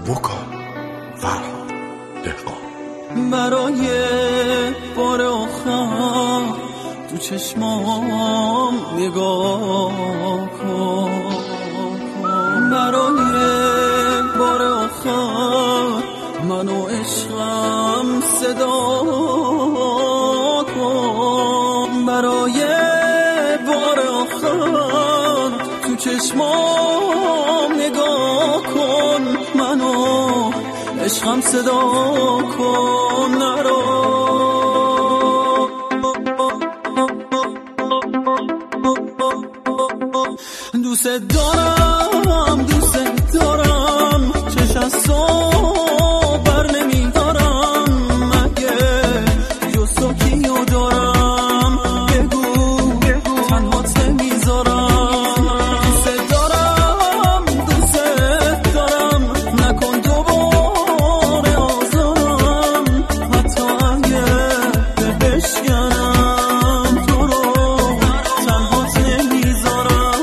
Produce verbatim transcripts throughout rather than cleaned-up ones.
بکن فرهاد دهقان. برای بار آخر تو چشمام نگاه کن، برای بار آخر منو عشقم صدا کن، برای بار آخر تو چشمام نگاه کن، منو عشقم صدا کن. نرو دوست دارم دوست دارم چش از تو بر نمیدارم، مگه جز تو کیو دارم بگو تنهات نمیذارم. دوست دارم دوست دارم نکن دوباره آزارم، حتی اگه بشکنم تو رو تنهات نمیذارم.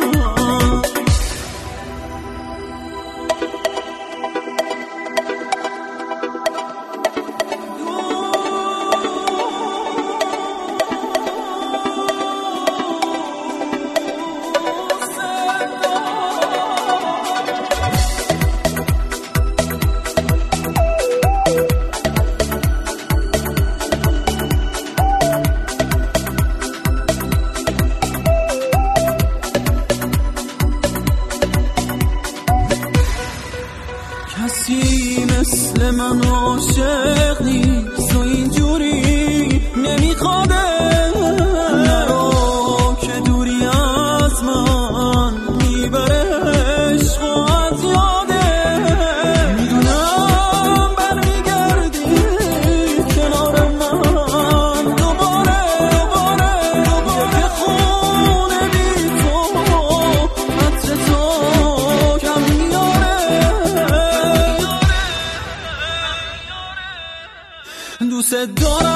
کسی مثل من عاشق نیست و اینجوری نمیخواده، نرو که دوری از من میبره عشق و از یاده. میدونم برمیگردی کنار من دوباره دوباره دوباره، که خونه بی تو عطر تو کم میاره. دوست دارم